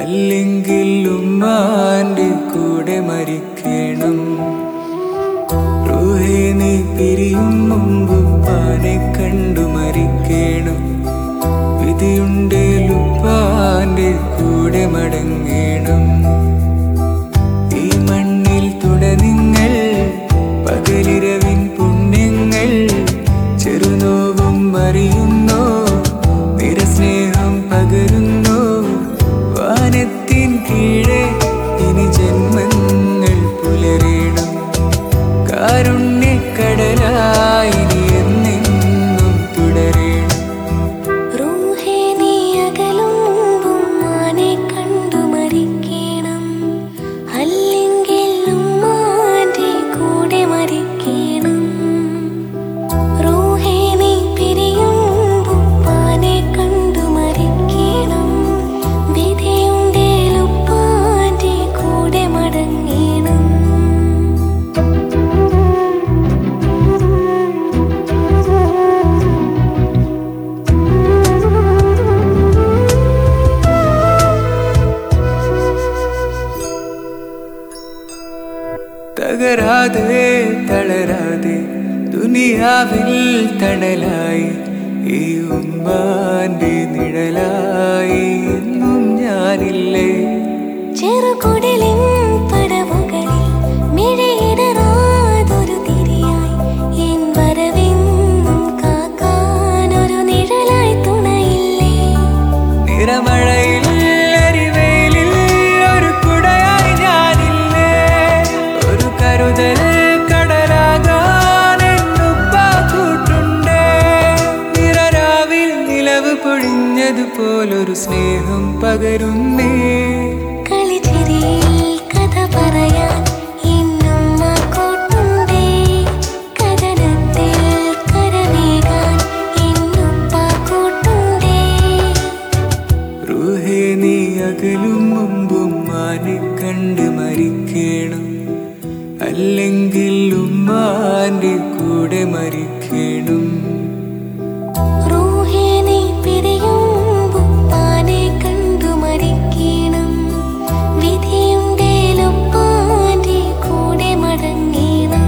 അല്ലെങ്കിൽ ഉമ്മാന്റെ കൂടെ മരിക്കണം. റൂഹേ നീ പിരിയും മുമ്പ് ഉപ്പാനെ കണ്ടു മരിക്കണം. വിധിയുണ്ടേൽ ഉപ്പാന്റെ കൂടെ മടങ്ങണം. ഈ മണ്ണിൽ തുട നിങ്ങൾ പകലിരവിൻ പുണ്യങ്ങൾ ചെറുനോവും അറിയുന്നോ, നിരസ്നേഹം പകരുന്നോ. വാനത്തിൻ കീഴെ ഇനി ജന്മങ്ങൾ പുലരേണം. കാരുണ്യക്കടലായി നീ എന്നെന്നും തുടരേണം. റൂഹേ നീ അകലും ഉമ്മാനെ കണ്ടു മരിക്കണം. അല്ലെങ്കിൽ ഉമ്മാന്റെ കൂടെ മരിക്കണം. റൂഹേ നീ പിരിയും ഉപ്പാനെ കണ്ടു മരിക്കണം. വിധിയുണ്ടേൽ ഉപ്പാന്റെ കൂടെ മടങ്ങണം. തകരാതെ തളരാതെ ദുനിയാവിൽ തണലായി ഈ ഉമ്മാന്റെ നിഴലായി എന്നും ഞാനില്ലേ. ചെറുകുടലിൻ പടവുകളിൽ മിഴിയിടറാതൊരു തിരിയായി എൻ വരവെന്നും കാക്കാനൊരു നിഴലായി തുണയില്ലേ. നിറമഴയിൽ എരിവെയിലിൽ ഒരു കുടയായി ഞാനില്ലേ. ഒരു കരുതൽ കടലാകാൻ എന്നുപ്പാ കൂട്ടുണ്ടേ. നിറരാവിൽ നിലവ് പൊഴിഞ്ഞതുപോലൊരു സ്നേഹം പകരുന്നേ. കളിച്ചിരിയിൽ കഥ പറയാൻ എന്നുമ്മ കൂട്ടുണ്ടേ. കഥനത്തിൽ കരമേകാൻ എന്നുപ്പ കൂട്ടുണ്ടേ. റൂഹേ നീ അകലും മുമ്പ് ഉമ്മാനെ കണ്ട് മരിക്കണം. അല്ലെങ്കിൽ ഉമ്മാന്റെ കൂടെ മരിക്കണം. റൂഹേ നീ പിരിയും ഉപ്പാനെ കണ്ടു മരിക്കണം. വിധിയുണ്ടേൽ ഉപ്പാന്റെ കൂടെ മടങ്ങണം.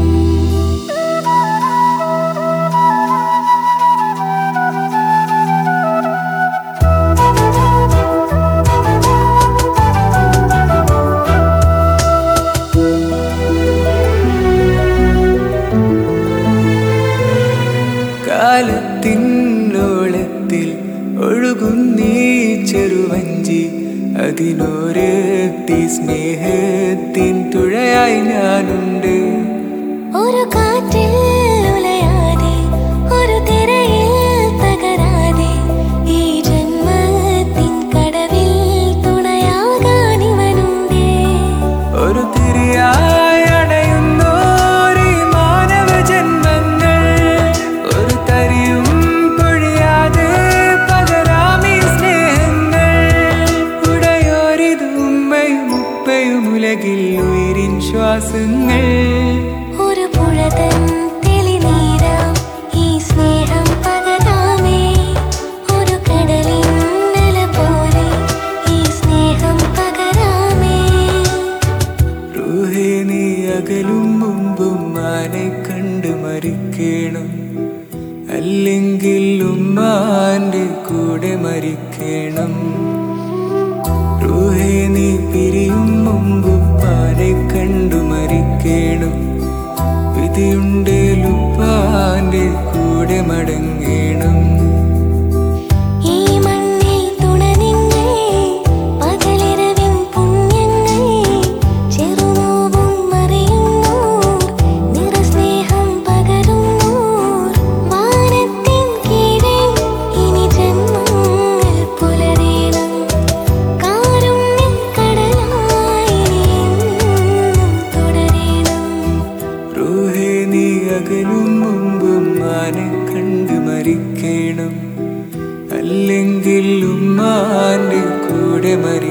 കാലത്തിനോളത്തിൽ ഒഴുകുന്നീ ചെറുവഞ്ചി, അതിനോരത്തി സ്നേഹത്തിൻ തുഴയായി ഞാനുണ്ട്. ഒരു കാറ്റിൽ ഉലയാതെ ഒരു തിരയിൽ തകരാതെ ഈ ജന്മത്തിൻ കടവിൽ തുണയാകാൻ ഇവനുണ്ടേ. ഒരു തിരിയായി അണയുന്നോരീ മാനവ ജന്മങ്ങൾ ഒരു തരിയും പൊഴിയാതെ പകരാമീ സ്നേഹങ്ങൾ. ഉടയോരിത് ഉമ്മയും ഉപ്പയും ഉലകിൽ ഉയിരിൻ ശ്വാസങ്ങൾ. ഒരു പുഴതൻ തെളിനീരാം ഈ സ്നേഹം പകരാമേ. ഒരു കടലിൻ അല പോലെ ഈ സ്നേഹം പകരാമേ. റൂഹേ നീ അകലും മുമ്പ് ഉമ്മാനെ കണ്ട് മരിക്കണം. അല്ലെങ്കിൽ ഉമ്മാന്റെ കൂടെ മരിക്കണം. റൂഹേ നീ പിരിയും മുമ്പ് ഉപ്പാനെ കണ്ടു മരിക്കണം. വിധിയുണ്ടേൽ ഉപ്പാന്റെ കൂടെ മടങ്ങണം. ഈ മണ്ണിൽ തുണ നിങ്ങൾ പകലിരവിൻ പുണ്യങ്ങൾ ചെറുനോവും അറിയുന്നോർ, നിറസ്നേഹം പകരുന്നോർ. വാനത്തിൻ കീഴെ ഇനി ജന്മങ്ങൾ പുലരേണം. കാരുണ്യക്കടലായി നീ എന്നും തുടരേണം. റൂഹേ നീ അകലും മുമ്പ് ഉമ്മാനെ കണ്ട് മരിക്കണം. അല്ലെങ്കിൽ ഉമ്മാന്റെ കൂടെ മരിക്കണം.